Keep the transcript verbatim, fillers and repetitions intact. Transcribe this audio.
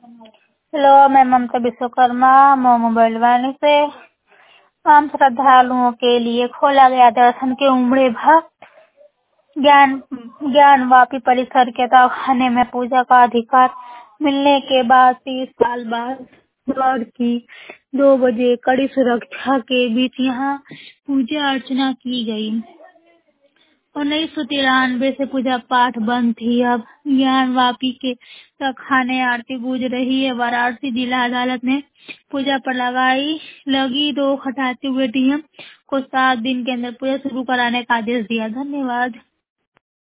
Hello, मैं ममता विश्वकर्मा मो mobile वाणी से। आम श्रद्धालुओं के लिए खोला गया दर्शन के उमड़े भक्त। ज्ञान ज्ञान वापी परिसर के दवाखाने में पूजा का अधिकार मिलने के बाद तीस साल बाद बुधवार की दो बजे कड़ी सुरक्षा के बीच यहाँ पूजा अर्चना की गई। उन्नीस सौ तिरानवे से पूजा पाठ बंद थी। अब ज्ञान वापी के तहखाने आरती गूंज रही है। वाराणसी जिला अदालत ने पूजा पर लगाई लगी रोक हटाते हुए डीएम को सात दिन के अंदर पूजा शुरू कराने का आदेश दिया। धन्यवाद।